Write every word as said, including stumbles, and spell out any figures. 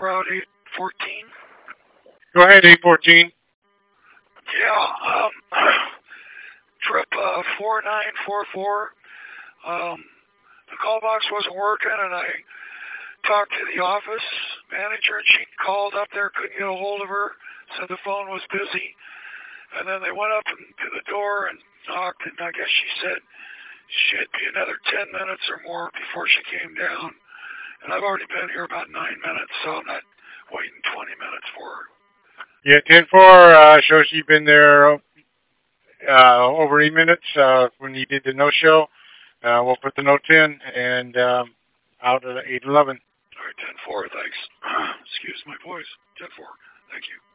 Route eight fourteen. Go ahead, eight fourteen. Yeah, um, trip uh, four nine four four. Um, the call box wasn't working, and I talked to the office manager, and she called up there, couldn't get a hold of her, said the phone was busy. And then they went up to the door and knocked, and I guess she said she'd be another ten minutes or more before she came down. And I've already been here about nine minutes, so I'm not waiting twenty minutes for her. Yeah, ten four uh, shows you've been there uh, over eight minutes uh, when you did the no-show. Uh, we'll put the notes in and um, out at eight eleven. All right, ten four, thanks. Excuse my voice. ten four, thank you.